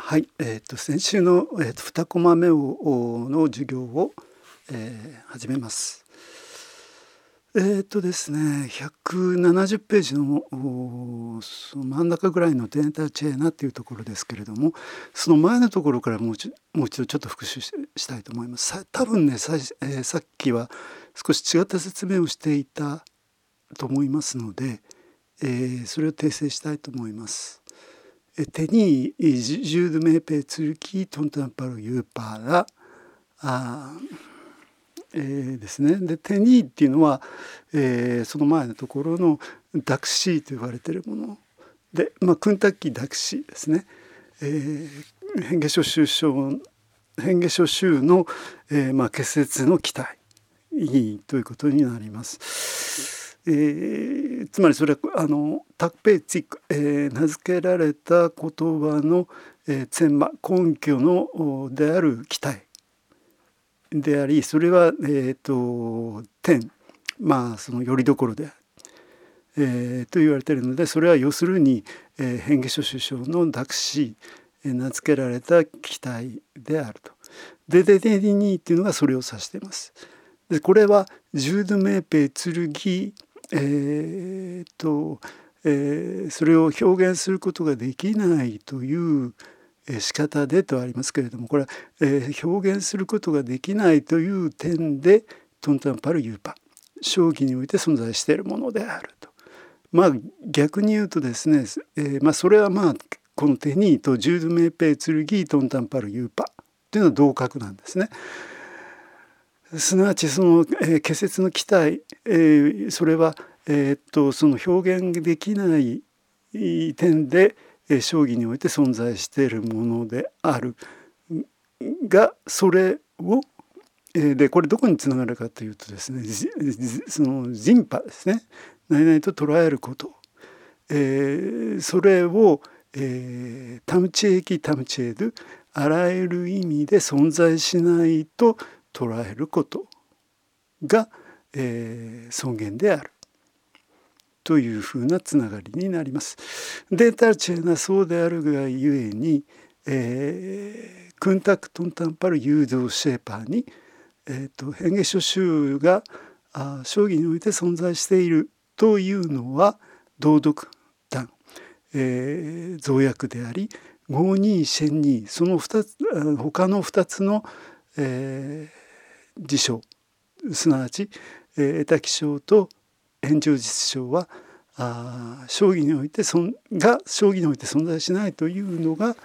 はい、先週の、2コマ目の授業を、始めます。ですね、170ページのその真ん中ぐらいのデータチェーナっていうところですけれども、その前のところからもう一度ちょっと復習したいと思います。多分ね、さっきは少し違った説明をしていたと思いますので、それを訂正したいと思います。テニージュードメーペツルキトンタンパルユーパーラですね。でテニーっていうのは、その前のところのダクシーと言われているもので、クンタッキーダクシーですね。変化書州の、結節の期待ということになります。つまりそれはタクペイツィック、名付けられた言葉の、根拠のである期待であり、それは、天、その拠り所である、と言われているので、それは要するに、変化書首相のダクシー、名付けられた期待であると。デデデデニーっていうのがそれを指しています。でこれはジュードメーペ剣、それを表現することができないという仕方でとありますけれども、これは、表現することができないという点でトンタンパルユーパ、将棋において存在しているものであると。逆に言うとですね、それはこのテニーとジュードメーペ剣トンタンパルユーパというのは同格なんですね。すなわちその、結節の期待、それは、その表現できない点で、将棋において存在しているものであるが、それを、でこれどこにつながるかというとですね、その人波ですね、何々と捉えること、それを、タムチエキタムチエド、あらゆる意味で存在しないと捉えることが、尊厳であるというふうなつながりになります。データチェーナそうであるがゆえに、クンタクトンタンパル誘導シェーパーに、変化書集が将棋において存在しているというのは同読談、造訳であり、ゴーニーシェンニー、その2つ他の2つの、事象、すなわち、得た気象と炎上実象は将棋において存在しないというのが、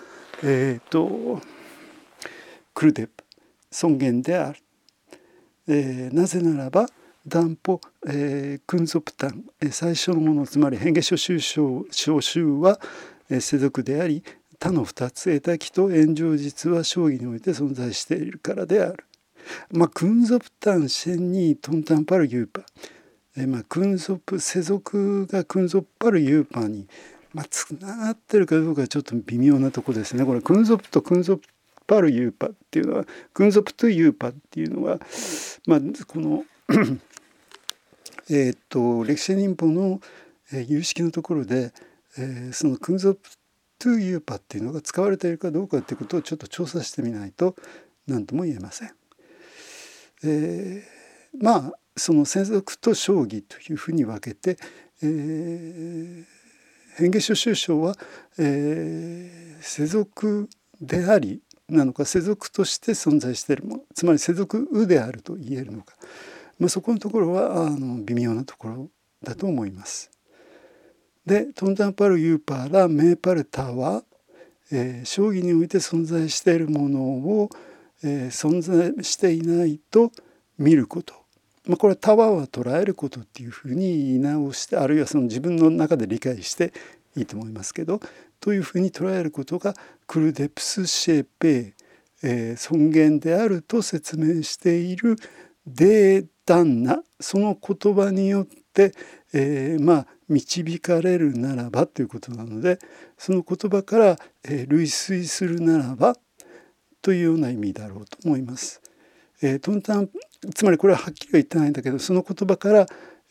クルデプ尊厳である。なぜならば断歩、クンゾプタン、最初のもの、つまり変化書集小集は、世俗であり、他の2つ得た気と炎上実は将棋において存在しているからである。クンゾプタンシェンニートンタンパルユーパ、クンゾプ世俗がクンゾプパルユーパに、つながってるかどうかちょっと微妙なとこですね。これクンゾプとクンゾプパルユーパっていうのは、クンゾプとユーパっていうのは、この歴史忍法の有識のところで、そのクンゾプトゥユーパっていうのが使われているかどうかっていうことをちょっと調査してみないと何とも言えません。その世俗と将棋というふうに分けて、変化書集章は、世俗でありなのか、世俗として存在しているもの、つまり世俗うであると言えるのか、そこのところは微妙なところだと思います。でトンタンパルユーパーラメーパルタは、将棋において存在しているものを、存在していないと見ること、これはタワーは捉えることっていうふうに言い直して、あるいはその自分の中で理解していいと思いますけど、というふうに捉えることがクルデプスシェーペ、尊厳であると説明しているデータンナ、その言葉によって、導かれるならばということなので、その言葉から、類推するならばというような意味だろうと思います。トンタン、つまりこれははっきりは言ってないんだけど、その言葉から、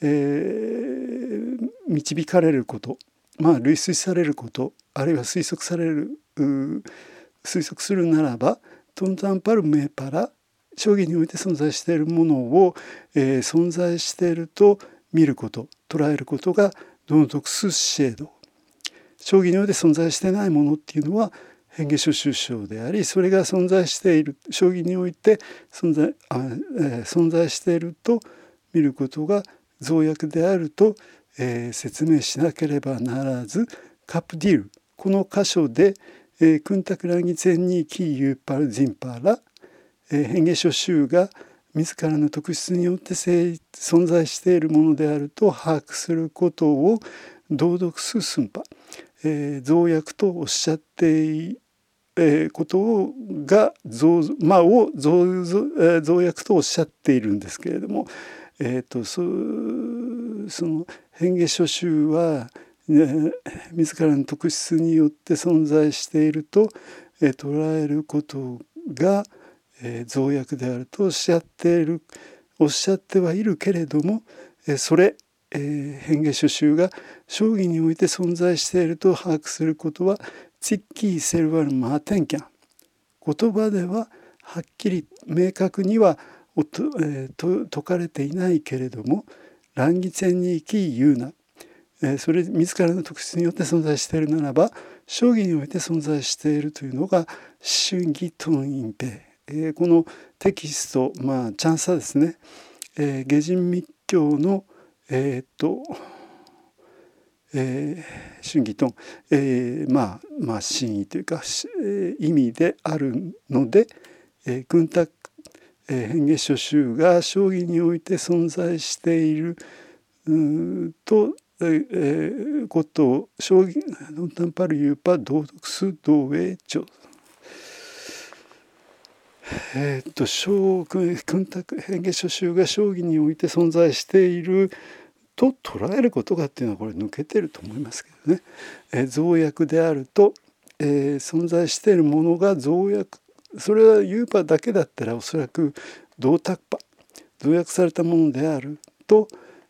導かれること、類推されること、あるいは推測される推測するならばトンタンパルメパラ正義において存在しているものを、存在していると見ること捉えることがドノトクスシェード。正義において存在していないものっていうのは変化諸宗証であり、それが存在している正義において存在していると見ることが造薬であると、説明しなければならず、カプディルこの箇所で、クンタクラギツェンニーキーユーパルジンパラ、変化諸宗が自らの特質によって存在しているものであると把握することを道読すスンパ、造薬とおっしゃっていることが造薬とおっしゃっているんですけれども、その変化諸宗は、自らの特質によって存在していると、捉えることが、造薬であるとおっしゃってはいるけれども、それ、変化諸宗が正義において存在していると把握することはツィッキーセルバルマーテンキャン、言葉でははっきり明確には説かれていないけれども、ランギツェンニーキーユーナ、それ自らの特質によって存在しているならば正義において存在しているというのがシュンギトンインペイ、このテキスト、チャンサですね、下人密教の春義と、真意というか、意味であるので、軍卓、変化諸宗が正義において存在していると、ことを正義ノンタンパルユーパ道読す道営長、軍卓変化諸宗が正義において存在していると捉えることがっていうのはこれ抜けてると思いますけどね、造薬であると、存在しているものが造薬、それはユーパだけだったらおそらく同卓パ造薬されたものであると、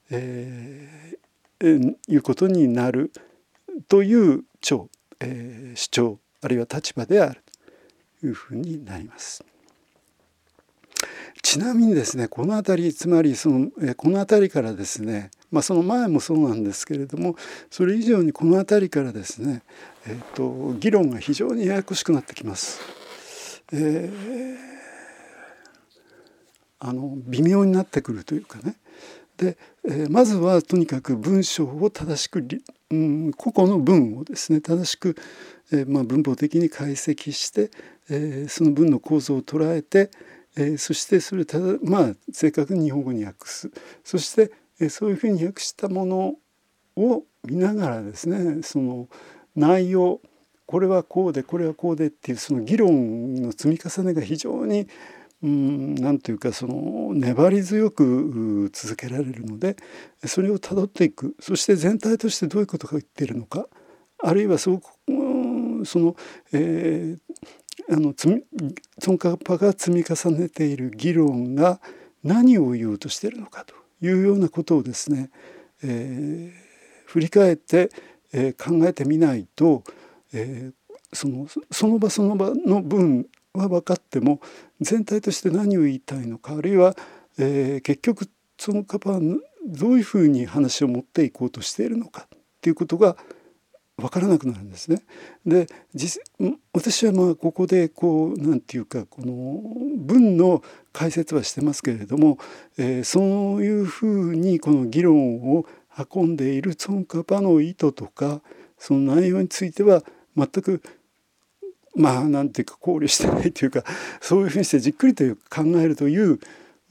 いうことになるという主張あるいは立場であるというふうになります。ちなみにですね、この辺りつまりこの辺りからですね、その前もそうなんですけれども、それ以上にこの辺りからですね、議論が非常にややこしくなってきます。微妙になってくるというかね。で、まずはとにかく文章を正しく、個々の文をですね正しく、文法的に解析して、その文の構造を捉えて、そしてそれを正確に日本語に訳す、そして、そういうふうに訳したものを見ながらですね、その内容、これはこうでこれはこうでっていうその議論の積み重ねが非常になんというか粘り強く続けられるので、それをたどっていく、そして全体としてどういうことが言っているのか、あるいはその尊カパが積み重ねている議論が何を言おうとしているのかというようなことをですね、振り返って、考えてみないと、その場その場の文は分かっても全体として何を言いたいのか、あるいは、結局そのカパはどういうふうに話を持っていこうとしているのかっていうことが分からなくなるんですね。で私はここでなんていうかこの文の解説はしてますけれども、そういうふうにこの議論を運んでいるツォンカパの意図とかその内容については全くなんていうか考慮してないというか、そういうふうにしてじっくりと考えるという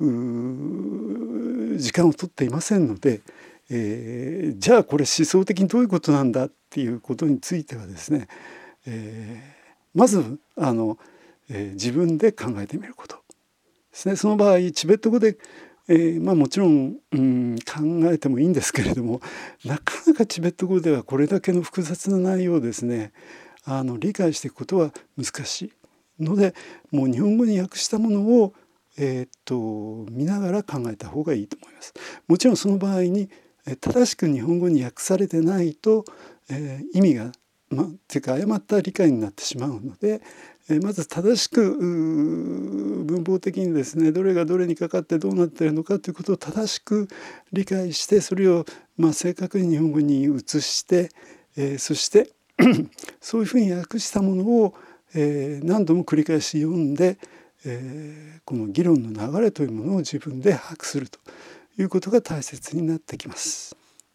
時間を取っていませんので、じゃあこれ思想的にどういうことなんだっていうことについてはですね、まず自分で考えてみることですね。その場合チベット語で、もちろん、考えてもいいんですけれども、なかなかチベット語ではこれだけの複雑な内容をですね理解していくことは難しいので、もう日本語に訳したものを、見ながら考えた方がいいと思います。もちろんその場合に正しく日本語に訳されてないと、意味がていうか誤った理解になってしまうので、まず正しく文法的にですね、どれがどれにかかってどうなっているのかということを正しく理解して、それを正確に日本語に移して、そしてそういうふうに訳したものを、何度も繰り返し読んで、この議論の流れというものを自分で把握するということが大切になってきます。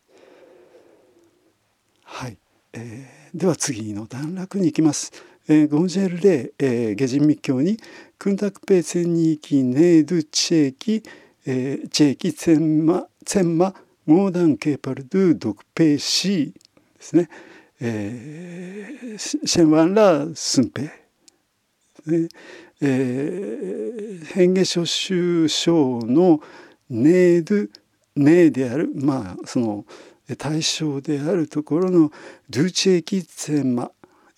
はい、では次の段落に行きます。ゴンジェルレゲジン密教にクンタクペセニキネードゥチェキチェキツェンマモーダンケーパルドゥドクペシーですね。シェンワンラスンペ、変化書集章のネードゥネーである、その対象であるところのドゥチェキツェンマ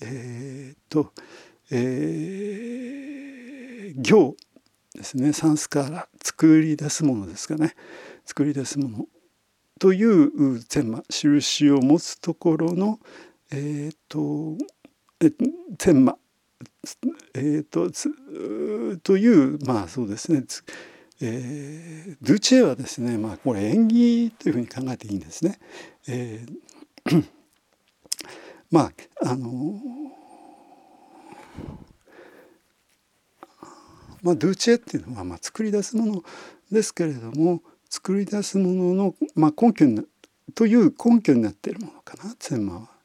行ですね、サンスカーラ、作り出すものですかね、作り出すものというツェンマ、印を持つところのツェンマというそうですね、ドゥチェはですね、これ縁起というふうに考えていいんですね。ドゥチェっていうのは作り出すものですけれども、作り出すものの、根拠にという根拠になっているものかな、ツェンマは。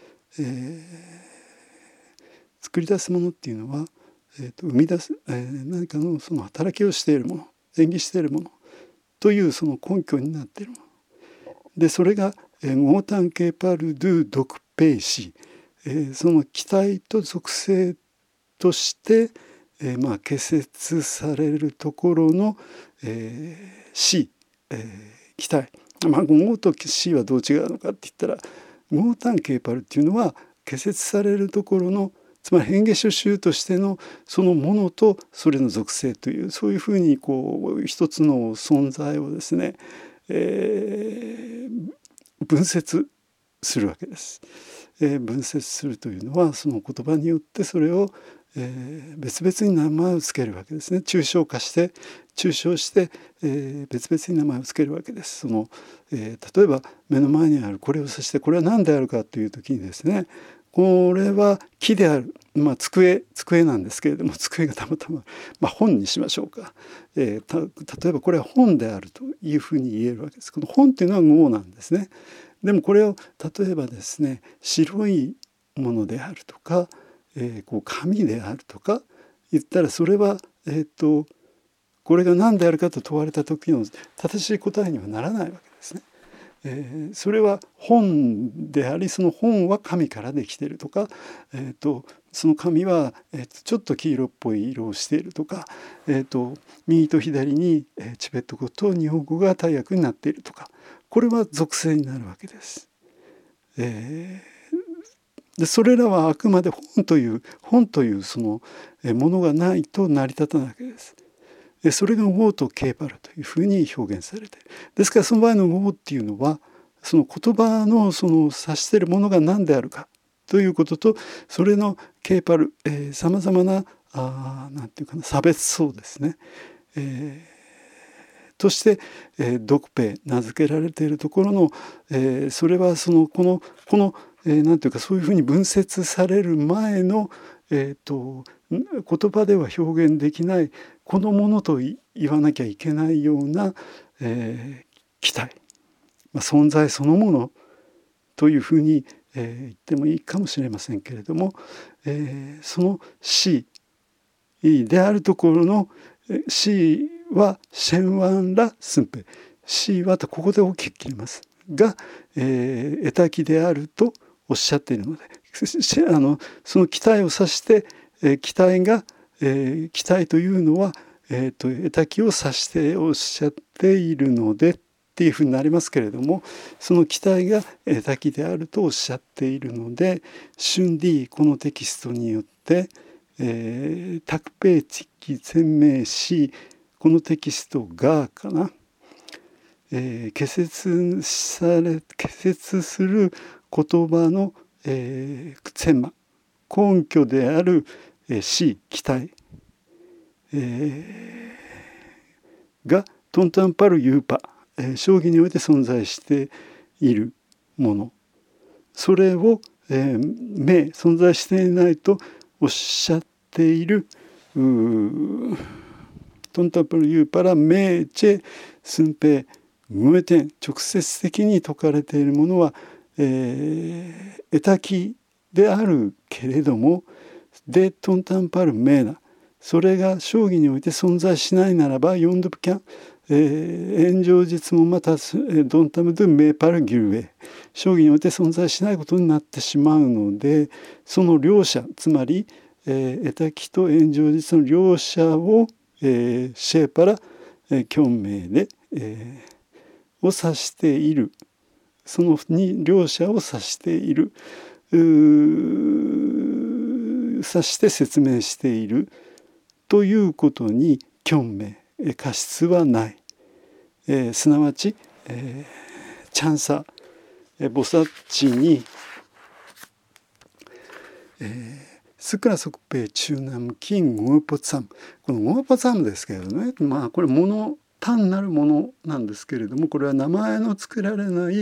作り出すものっていうのは、生み出す、何かのその働きをしているもの、演技しているものというその根拠になっているもので、それがゴータンケパルドゥドクペイシ、その期待と属性として、結節されるところの死、期待、ゴーと死はどう違うのかって言ったら、ゴータンケーパルっていうのは結節されるところの、つまり変化書集としてのそのものとそれの属性という、そういうふうに一つの存在をですね、分節するわけです。分節するというのは、その言葉によってそれを、別々に名前を付けるわけですね。抽象して、別々に名前を付けるわけです。例えば目の前にあるこれを指して、これは何であるかという時にですね、これは木である、机なんですけれども、机がたまたま、本にしましょうか。例えばこれは本であるというふうに言えるわけです。この本っていうのは語なんですね。でもこれを例えばですね、白いものであるとか、紙であるとか言ったら、それは、これが何であるかと問われた時の正しい答えにはならないわけですね。それは本であり、その本は紙からできているとか、その紙は、ちょっと黄色っぽい色をしているとか、右と左に、チベット語と日本語が大訳になっているとか、これは属性になるわけです。でそれらはあくまで本というそのものがないと成り立たないわけです。それが語とケーパルというふうに表現されている。ですからその場合の語っていうのは、その言葉のその指しているものが何であるかということと、それのケーパル、さまざまななんていうかな、差別層ですね、として、ドクペ名付けられているところの、それはこのなんていうか、そういうふうに分節される前の、言葉では表現できないこのものと言わなきゃいけないような、期待、存在そのものというふうに、言ってもいいかもしれませんけれども、その死であるところの死はシェンワンラスンペ、死はとここで大きく切りますが、得たきであるとおっしゃっているので、その期待を指して、期待というのは、得たきを指しておっしゃっているのでっていうふうになりますけれども、その期待が得たきであるとおっしゃっているので、シュンディこのテキストによって、タクペーチキ全名詞、このテキストがかな、結節する言葉の、 センマ根拠である、C 期待、がトンタンパルユーパ、将棋において存在しているもの、それを、存在していないとおっしゃっているトンタンパルユーパラ名チェスンペ無点、直接的に説かれているものは、エタキであるけれどもでトンタンパルメーナ、それが将棋において存在しないならばヨンドプキャン、炎上実もまたドンタムドゥメーパルギルウェイ、将棋において存在しないことになってしまうので、その両者、つまり、エタキと炎上実の両者を、シェーパラ、キョンメイで、を指している、その両者を指している、指して説明しているということにキョンメイ、過失はない、すなわち、チャンサ菩薩地に、スクラソクペイ中南キンゴーポツァム、このゴーポツァムですけれどね、これ単なるものなんですけれども、これは名前の付けられない、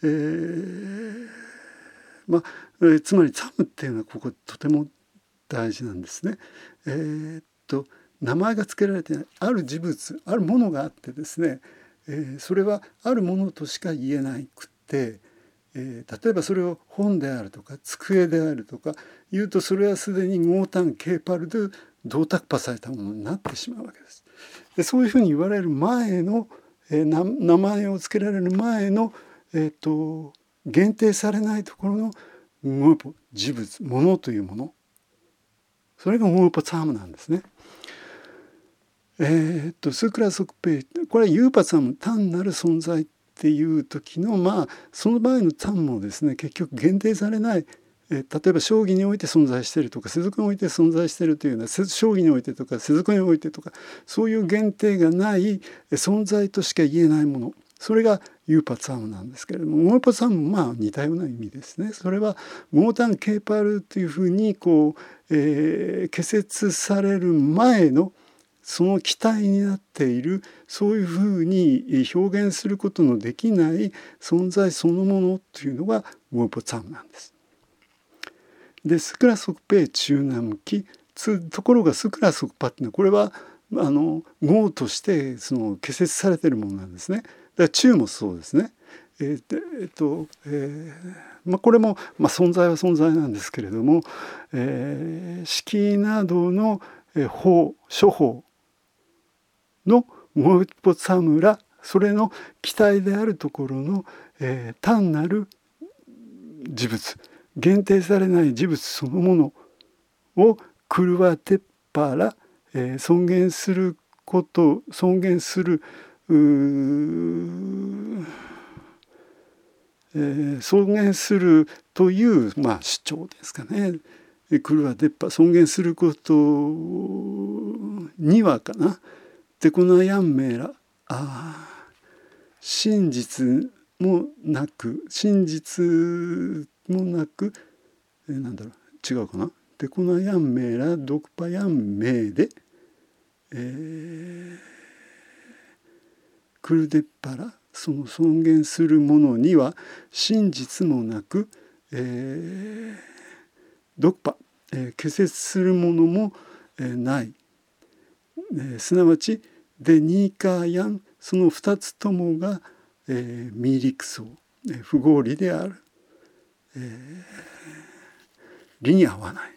つまりツァムっていうのはこことても大事なんですね。名前が付けられてないある事物、あるものがあってですね、それはあるものとしか言えなくて、例えばそれを本であるとか机であるとか言うと、それはすでにゴータンケーパルドゥ銅鐸パされたものになってしまうわけです。でそういうふうに言われる前の、名前を付けられる前の、限定されないところのゴーポ、事物、ものというもの、それがゴーポツァムなんですね。スクラソクペイ、これはユーパツァム、単なる存在っていう時の、その場合のツァムもですね、結局限定されない、例えば将棋において存在しているとか世俗において存在しているというような、将棋においてとか世俗においてとか、そういう限定がない存在としか言えないもの、それがユーパツァムなんですけれども、ゴーパツァムも似たような意味ですね。それはゴータンケーパルというふうに結説される前のその期待になっている、そういうふうに表現することのできない存在そのものというのがゴーポツァムなんです。でスクラソクペイ中南期、ところがスクラソクパっていうのはこれは語として結説されているものなんですね。だから中もそうですね。これも、存在は存在なんですけれども、式などの処方のゴーポツァムラ、それの期待であるところの、単なる事物、限定されない事物そのものをクルワテッパラ、尊厳すること、尊厳する尊厳するという、主張ですかね。クルワテッパ、尊厳することにはかな。でこのヤンメーラ、真実もなく違うかな。でこのヤンメーラドクパヤンメーで、クルデッパラ、その尊厳するものには真実もなく、ドクパ、結節するものも、ない、すなわちでニーカーヤン、その2つともが、ミーリクソー、不合理である、理に合わない。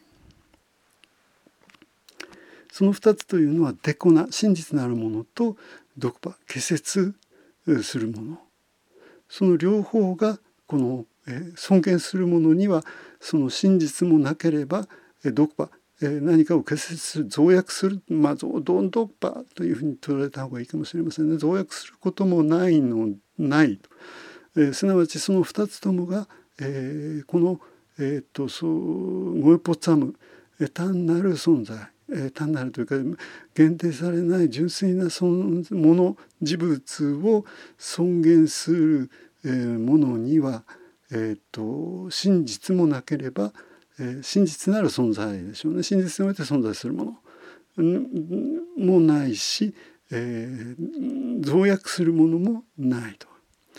その2つというのはデコナ、真実なるものとドクパ、結節するもの、その両方がこの、尊厳するものにはその真実もなければ、ドクパ、何かを結節する、増約する、ドンドクパというふうに取られた方がいいかもしれませんね。増約することもないと、すなわちその2つともが、この、ゴエポツァム、単なる存在、単なるというか限定されない純粋なもの、事物を尊厳するものには、 真実もなければ、真実なる存在でしょうね。真実において存在するものもないし、増約するものもないと。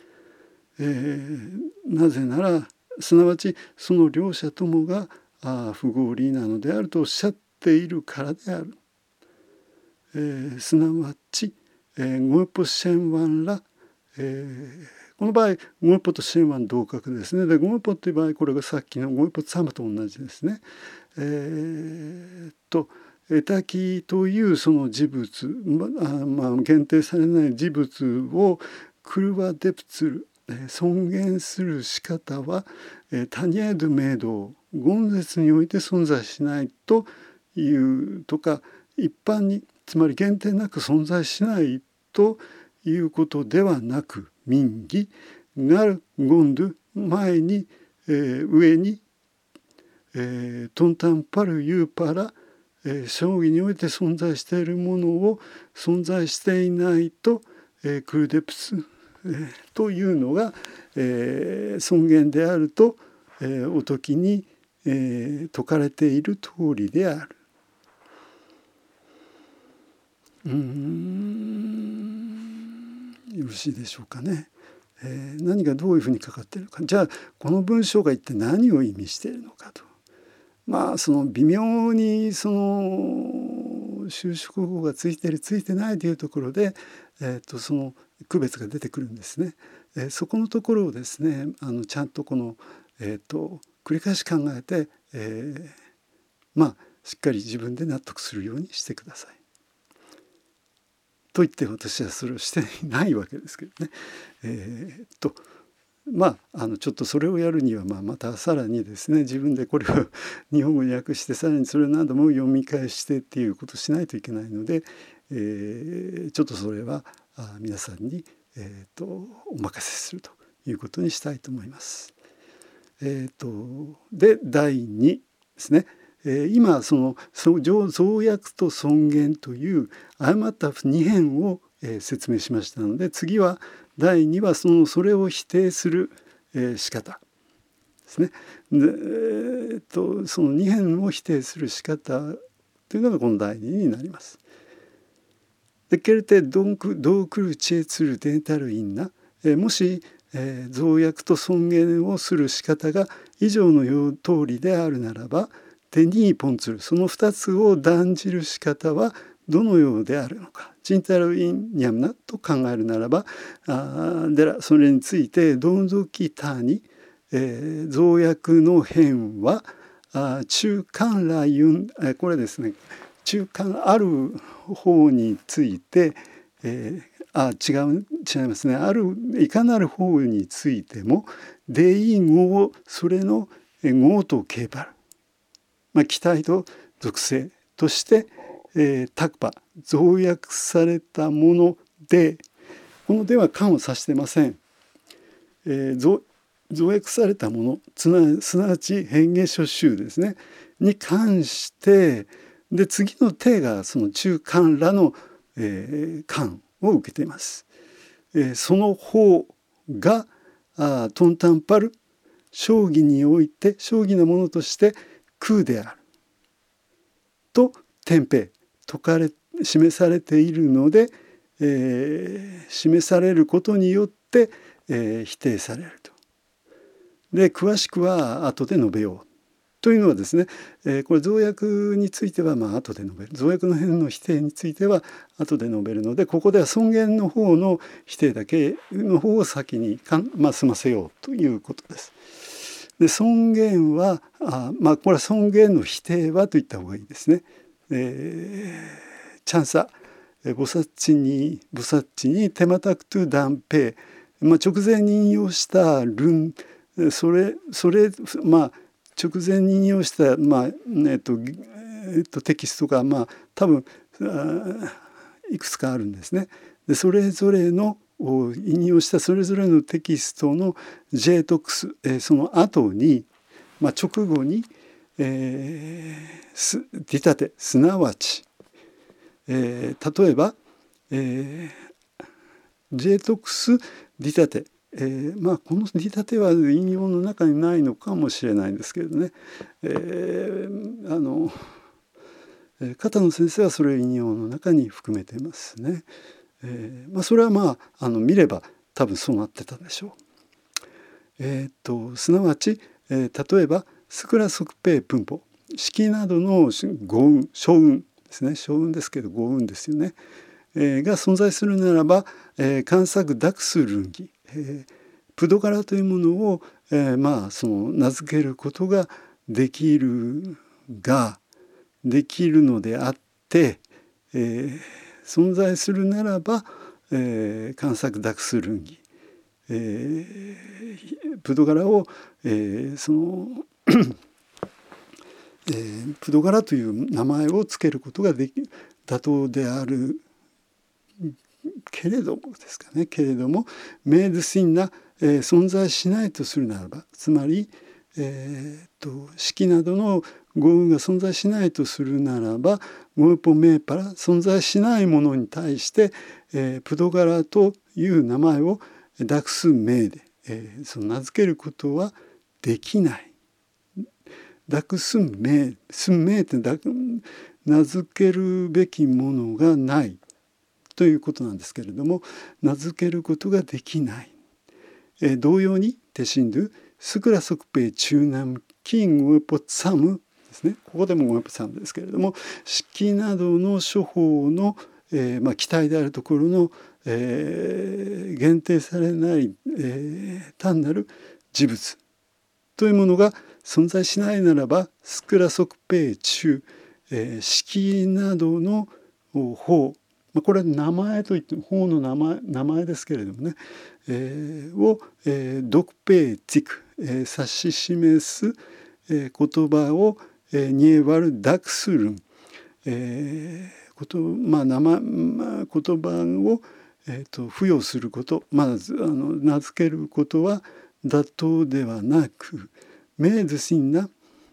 なぜならすなわちその両者ともが不合理なのであるとおっしゃっているからである。すなわちゴエポシェンワンら、この場合ゴエポとシェンワン同格ですね。でゴエポという場合これがさっきのゴエポツサマと同じですね。エタキというその事物、限定されない事物をクルワデプツル尊厳する仕方はタニエド明道言説において存在しないというとか一般につまり限定なく存在しないということではなく民義がるゴンドゥ前に、上に、トンタンパルユーパラ将棋において存在しているものを存在していないと、クルデプス、というのが、尊厳であると、お時に、説かれている通りである。よろしいでしょうかね。何がどういうふうにかかっているか。じゃあこの文章が一体何を意味しているのかと。その微妙にその修飾語がついてるついてないというところで、その区別が出てくるんですね。そこのところをですねちゃんとこの、繰り返し考えて、しっかり自分で納得するようにしてください。と言って私はそれをしていないわけですけどね。ちょっとそれをやるにはまたさらにですね自分でこれを日本語に訳してさらにそれを何度も読み返してっていうことをしないといけないので、ちょっとそれは皆さんに、お任せするということにしたいと思います。で第2ですね。今その増約と尊厳という誤った2辺を、説明しましたので次は第2はそれを否定する、仕方ですね。で、その2辺を否定する仕方というのがこの第2になります。でけれてドークルチェツルデータルインナ、もし、増約と尊厳をする仕方が以上の通りであるならばデニーポンツルその2つを断じる仕方はどのようであるのかチンタルインニャムナと考えるならばそれについてドンゾキタに、増約の辺は中間ラユンこれですね中間ある方について、違いますねいかなる方についてもデイ語それの語とケーパル、期待と属性として、タクパ増約されたものでこのでは間を指してません。増約されたものすなわち変化書集ですねに関してで次の手がその中間らの、間を受けています。その方がトンタンパル将棋において将棋のものとして空であると天平示されているので、示されることによって、否定されると。で詳しくは後で述べようというのはですね、これ増約については後で述べる増約の辺の否定については後で述べるのでここでは尊厳の方の否定だけの方を先に済ませようということです。で尊厳はこれは尊厳の否定はと言った方がいいですね。チャンサ菩薩地にテマタクトゥダンペイ、直前に引用したルンそれ直前に引用した、テキストが多分いくつかあるんですね。でそれぞれの引用したそれぞれのテキストの J トクス、その後に、直後に、ディタテすなわち、例えば、J トクスディタテ、 この見立ては引用の中にないのかもしれないんですけれどね、片野先生はそれを引用の中に含めていますね。それは見れば多分そうなってたでしょう。すなわち、例えばスクラ即兵分法式などの語運小運ですね、小運ですけど語運ですよね、が存在するならば、観作ダクスルンギ、プドガラというものを、その名付けることができるのであって、存在するならば、観作ダクスルンギ、プドガラを、プドガラという名前を付けることが妥当であるけれどもメイドシンな、存在しないとするならば、つまり、式などの語運が存在しないとするならば、ゴーポメーパラ存在しないものに対して、プドガラという名前をダクス名で、その名付けることはできない。ダクス名って名付けるべきものがないということなんですけれども、名付けることができない。同様にテシンドゥスクラソクペイ中南キングウポツサムですね。ここでもウポツサムですけれども、式などの処方の、記体であるところの、限定されない、単なる事物というものが存在しないならば、スクラソクペイ中、式などの法、これは名前といっても法の名前ですけれどもね、を、ドクペイティク、指し示す、言葉を、ニエワルダクスルン、言葉を、付与すること、名付けることは妥当ではなく、メイズシンな、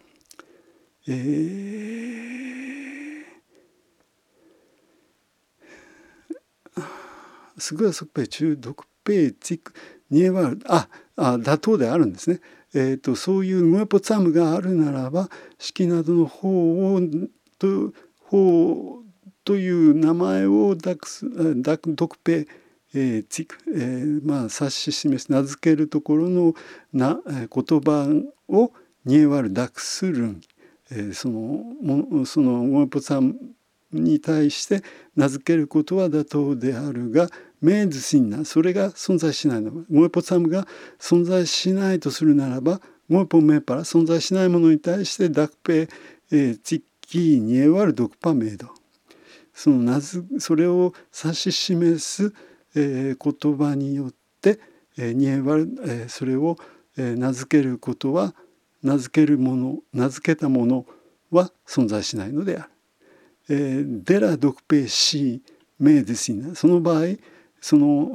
スグラソクペイ中毒ペイチクニエワル妥当であるんですね。そういうムエポツァムがあるならば、式などの法という名前をドクペチク、指し示す名付けるところの言葉をニエワルダクスルン、そのムエポツァムに対して名付けることは妥当であるが、メイズシンナ、それが存在しないのは、ゴエポツァムが存在しないとするならば、ゴエポメーパラ存在しないものに対してダクペチッキーニエワルドクパメイド、それを指し示す、言葉によってニエワル、それを、名付けることは、名付けたものは存在しないのである。デラドクペシーメイデシナ、その場合その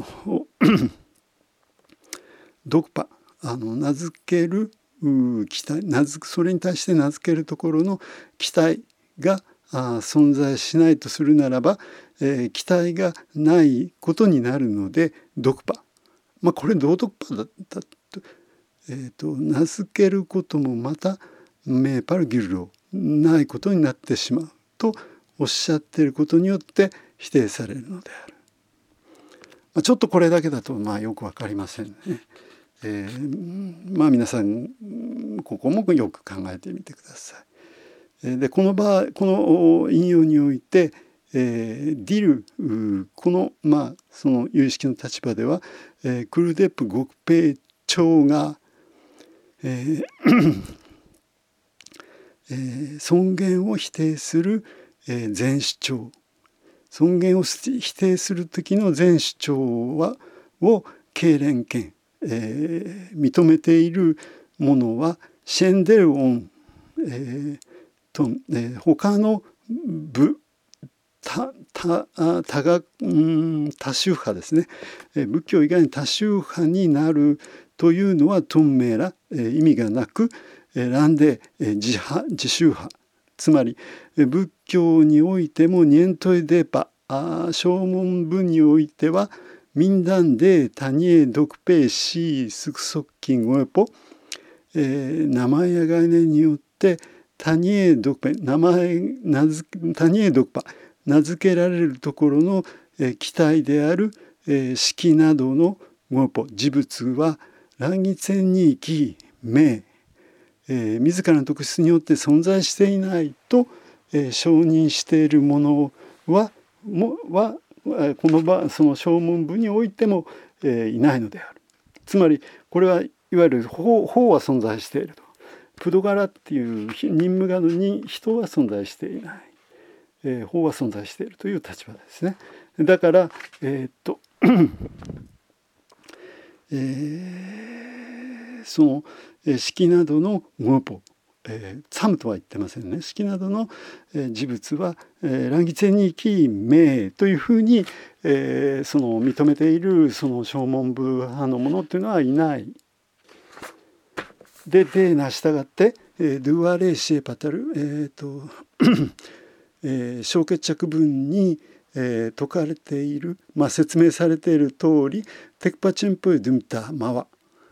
ドクパ、名付ける期待、それに対して名付けるところの期待が存在しないとするならば、期待がないことになるのでドクパ、これ道徳パだったと、名付けることもまたメーパルギルロないことになってしまうとおっしゃっていることによって否定されるのである。ちょっとこれだけだとよく分かりませんね。皆さんここもよく考えてみてください。でこの引用において、ディルこのその有識の立場では、クルデップ極平長が、尊厳を否定する、前主張、尊厳を否定する時の前主張を経連権、認めているものはシェンデルオン、他の多宗派ですね、仏教以外に多宗派になるというのはトンメーラ、意味がなく、ランデ自宗派、つまり仏教においてもニエントイデパ、正門文においては民談で谷へ独兵し即速金をぽ、名前や概念によって谷へ独兵谷へ独派名付けられるところの、期待である、式などの語ポ事物は乱議戦に生き名、自らの特質によって存在していないと、承認しているものはこの場その証文部においても、いないのである。つまりこれはいわゆる法は存在していると。プドガラっていう任務がのに人は存在していない、法は存在しているという立場ですね。だからその式などの語ポサムとは言ってませんね。式などの事物は乱議戦に生き名というふうにその認めているその証文部派のものというのはいない。でなしたがってドゥワレーシエパタル小決着文に説かれている、説明されている通りテクパチンプイドゥムタマワ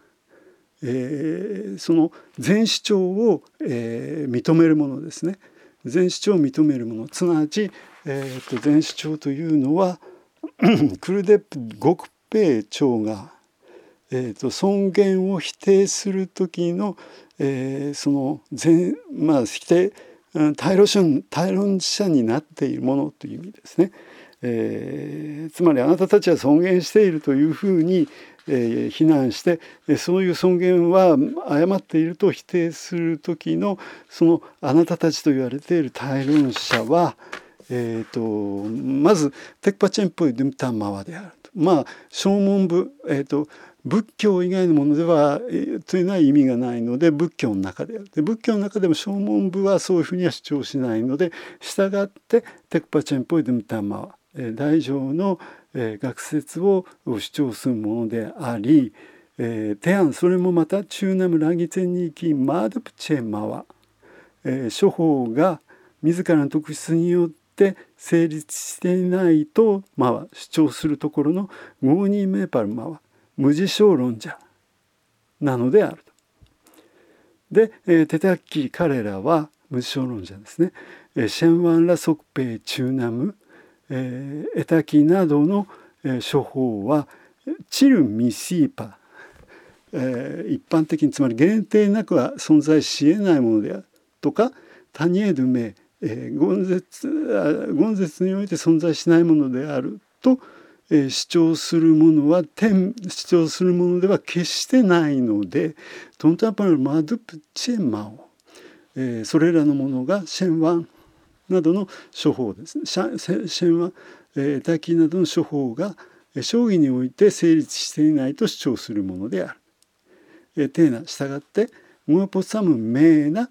その全主張を、認めるものですね。全主張を認めるものすなわち、全主張というのはクルデ極平長が、尊厳を否定する時の、その否定対論者になっているものという意味ですね。つまりあなたたちは尊厳しているというふうに非難してそういう尊厳は誤っていると否定する時のそのあなたたちと言われている対論者は、まずテクパチェンポイドゥムタンマワであると。証文部、仏教以外のものでは、というのは意味がないので仏教の中である。で仏教の中でも証文部はそういうふうには主張しないので従ってテクパチェンポイドゥムタンマワ大乗の学説を主張するものであり、提案それもまた中南ラギツェニキマードプチェマワ、諸法が自らの特質によって成立していないと、主張するところのゴーニーメーパルマワ無事証論者なのであると。で、テタッキ彼らは無事証論者ですね。シェンワンラソクペイ中南エタキなどの処方はチルミシーパ、一般的につまり限定なくは存在し得ないものであるとかタニエドゥメ言説において存在しないものであると主張するものでは決してないのでトンタパルマドゥプチェマオ、それらのものがシェンワンなどの処方ですね。シェンはタキなどの処方が将棋において成立していないと主張するものである。テーナ従ってムアポサムメーな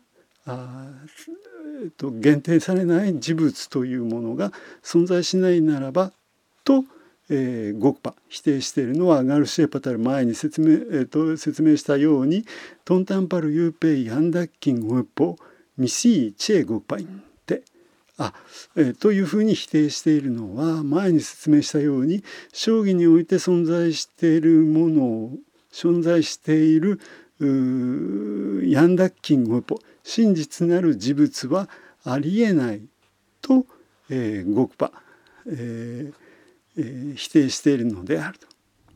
限定されない事物というものが存在しないならばとゴクパ否定しているのはガルシエパタル前に説明したようにトンタンパルユーペイヤンダッキンウェポミシーチェゴクパインというふうに否定しているのは前に説明したように将棋において存在しているヤンダッキングポ真実なる事物はありえないと、ゴクパ、否定しているのであると。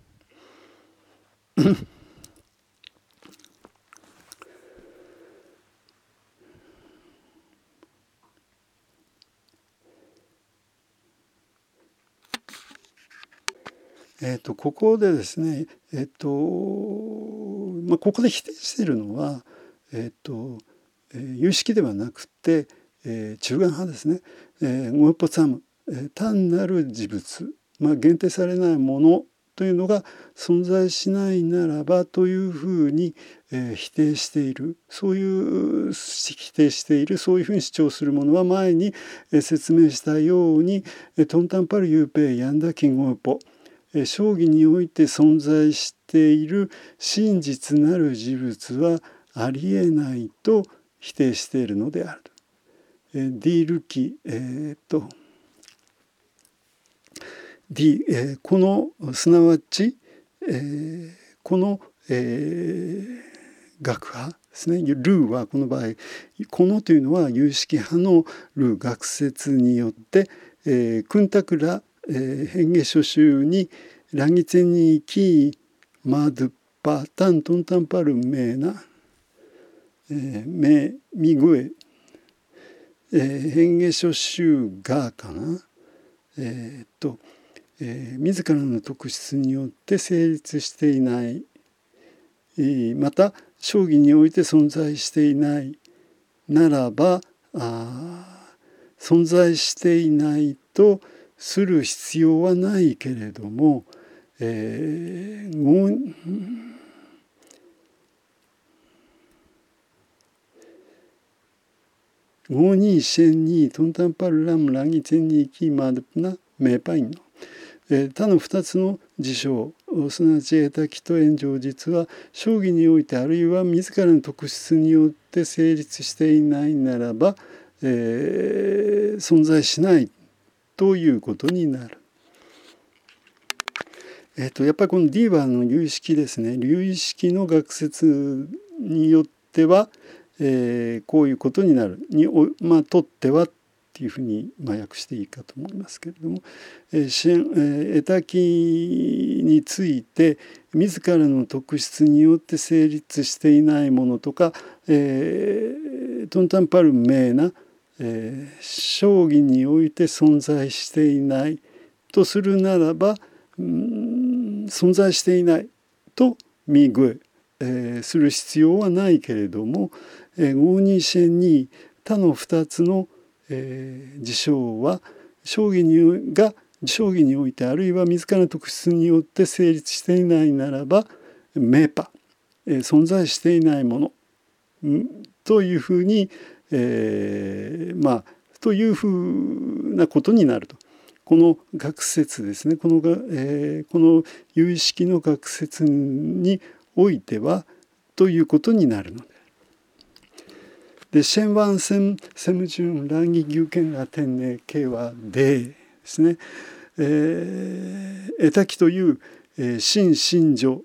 ここでですね、ここで否定しているのは、有識ではなくて、中間派ですね。ゴーポツァム、単なる事物、限定されないものというのが存在しないならばというふうに、否定しているそういうふうに主張するものは前に、説明したようにトンタンパルユーペイヤンダキンゴーポ将棋において存在している真実なる事物はありえないと否定しているのである。ディールキこのすなわち、この、学派ですね。ルはこの場合このというのは有識派のル学説によって、クンタクラ、変化諸宗にラギツェニキマドゥパタントンタンパルメーナ、メミグエ、変化諸宗がかな、自らの特質によって成立していない、また正義において存在していないならば、存在していないとする必要はないけれども、ゴーニーシェンニートンタンパルラムラギチェンニーキーマドプナメパインの他の2つの事象、すなわち得たきと炎上実は正義においてあるいは自らの特質によって成立していないならば、存在しないということになる。やっぱりこのディーバーの有意識ですね、有意識の学説によっては、こういうことになるにとってはっていうふうに訳していいかと思いますけれども、得たきについて自らの特質によって成立していないものとか、トンタンパルメーな、正義において存在していないとするならば、存在していないとミグエ、する必要はないけれども、ゴーニーシェンに他の2つの事象は正義においてあるいは自らの特質によって成立していないならばメパ、存在していないもの、というふうに、というふうなことになると。この学説ですね、この有意識の学説においてはということになるので、シェンワンセムジュンランギギュケンラテンネケワデですね、得たきという、真信条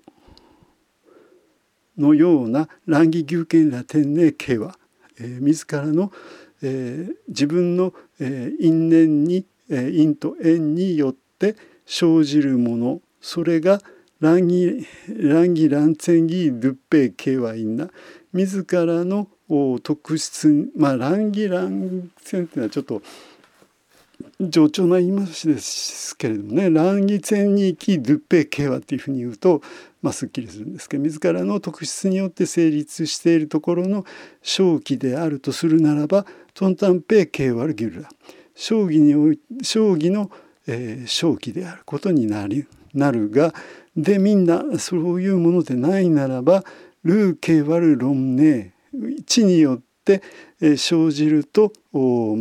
のようなランギギュケンラテンネケワ、自らの、自分の、因縁に因と縁によって生じるもの、それがランギランツェンギドゥッペイケワインナ、自らの特質、ランギランツェンというのはちょっと冗長な言い回しですけれどもね、ランギツェンニキドゥッペケワっていうふうに言うと、すっきりするんですけど、自らの特質によって成立しているところの正気であるとするならば、トンタンペケワルギュルラ、正義の、正気であることになるが、でみんなそういうものでないならば、ルーケワルロンネ地によって、生じると誤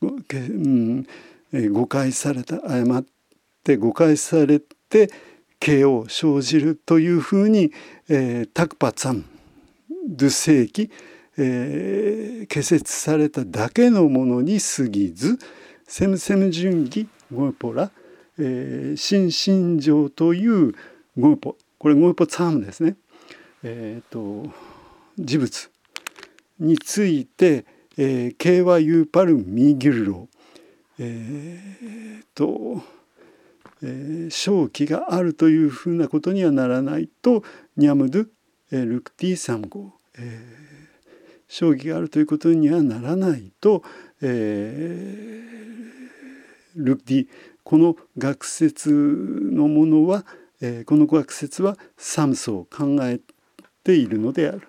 解された、誤って誤解されて形を生じるというふうに、タクパツァンドゥセーキ、結説されただけのものに過ぎず、セム順義ゴーポラ、真信条というゴーポ、これゴーポツァムですね、事物について、ケーワユーパルミギルロ、正気があるというふうなことにはならないとニャムドゥ、ルクティサムゴ、正義があるということにはならないと、ルクティ、この学説のものは、この学説はサムソを考えているのである。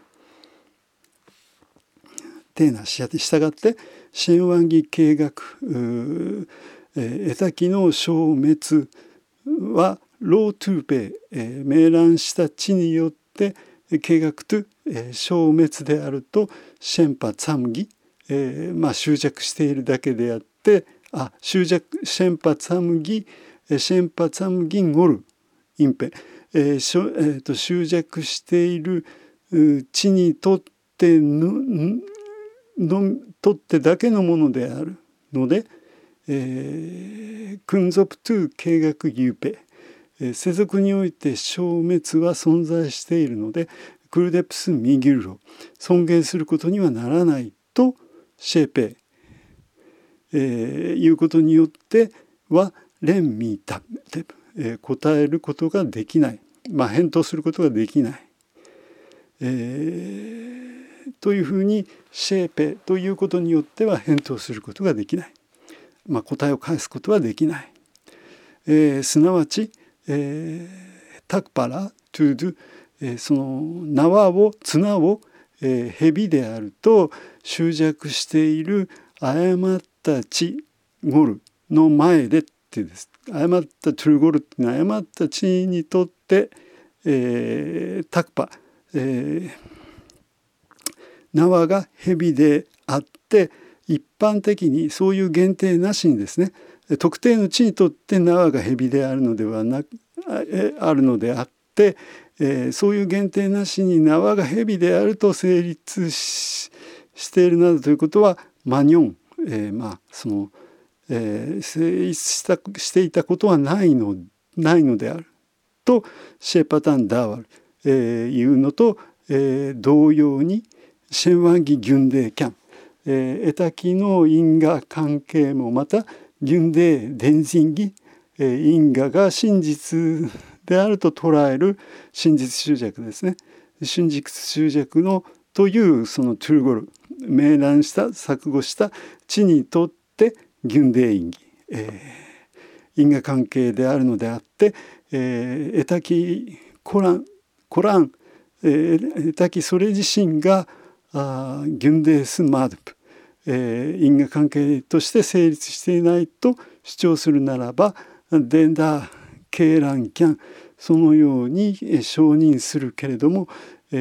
テーナシアに従って神話義計画、得たきの消滅はロートゥーペイ、明乱した地によって計画と消滅であるとシェンパツァムギ、執着しているだけであって、シェンパツァムギンゴルインペ、執着している地にとってだけのものであるので、 君属と計画有ペ、世俗において消滅は存在しているのでクルデプスミギルロ、尊厳することにはならないとシェペ、いうことによっては連ミタテ、答えることができない、返答することができない、というふうにシェーペということによっては返答することができない、答えを返すことはできない、すなわち、タクパラトゥドゥ、その縄を綱を、蛇であると執着している誤った地ゴルの前でってです誤ったトゥルゴルっていうのは誤った地にとって、タクパ、縄が蛇であって一般的にそういう限定なしにですね特定の地にとって縄が蛇であるのであって、そういう限定なしに縄が蛇であると成立しているなどということはマニョン、その、成立していたことはないのであるとシェパタンダーワル、いうのと、同様にシェンワンギギュンデーキャン、エタキの因果関係もまたギュンデーデンジンギ、因果が真実であると捉える真実執着ですね。真実執着のというそのトゥルゴル明覧した錯誤した地にとってギュンデー因果、因果関係であるのであって、エタキコラン、エタキそれ自身がギュンデースマードプ、因果関係として成立していないと主張するならばデンダーケーランキャンそのように承認するけれども、ゲ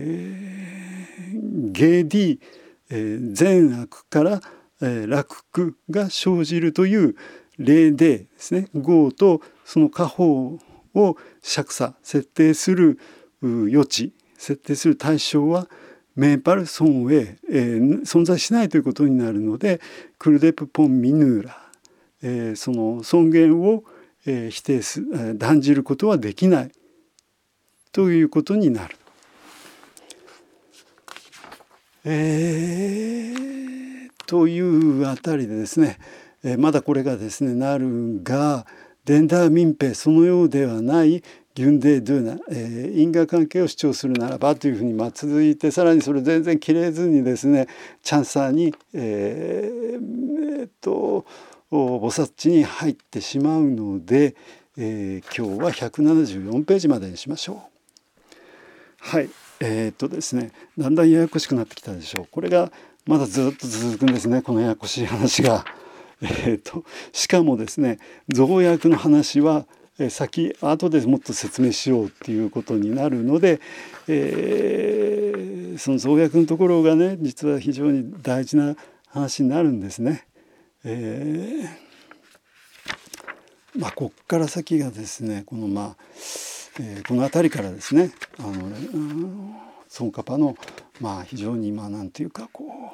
ーディ、善悪から、楽苦が生じるという例でですね業とその果報を釈査設定する余地設定する対象はメーパルソンウェイ、存在しないということになるのでクルデプポンミヌーラ、その尊厳を、否定断じることはできないということになる。というあたりでですね、まだこれがですねなるがデンダー民兵そのようではないギュンデードゥーナ、因果関係を主張するならばというふうに続いてさらにそれ全然切れずにですねチャンサーに、菩薩地に入ってしまうので、今日は174ページまでにしましょう。はい、ですねだんだんややこしくなってきたでしょう。これがまだずっと続くんですねこのややこしい話が。しかもですね増訳の話は後でもっと説明しようっていうことになるので、その増訳のところがね実は非常に大事な話になるんですね。こっから先がですねこのこの辺りからですねソンカパの非常になんていうか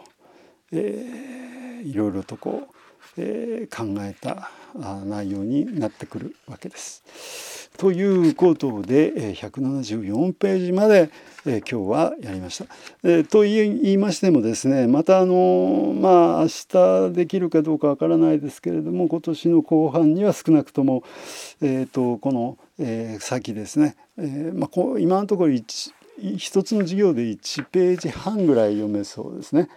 いろいろと考えた内容になってくるわけです。ということで174ページまで今日はやりました。と言いましてもですねまた明日できるかどうかわからないですけれども今年の後半には少なくともこの先ですね今のところ一つの授業で1ページ半ぐらい読めそうですね。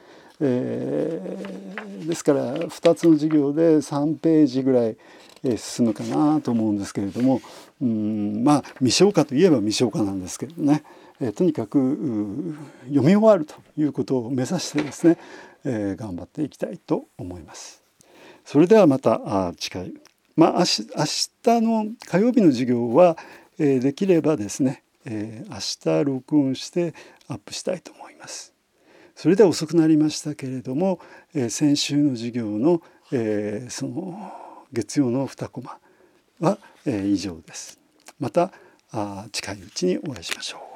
ですから2つの授業で3ページぐらい進むかなと思うんですけれども未消化といえば未消化なんですけどね、とにかく読み終わるということを目指してですね、頑張っていきたいと思います。それではまた近い明日の火曜日の授業は、できればですね、明日録音してアップしたいと思います。それでは遅くなりましたけれども、先週の授業の、その月曜の2コマは、以上です。また近いうちにお会いしましょう。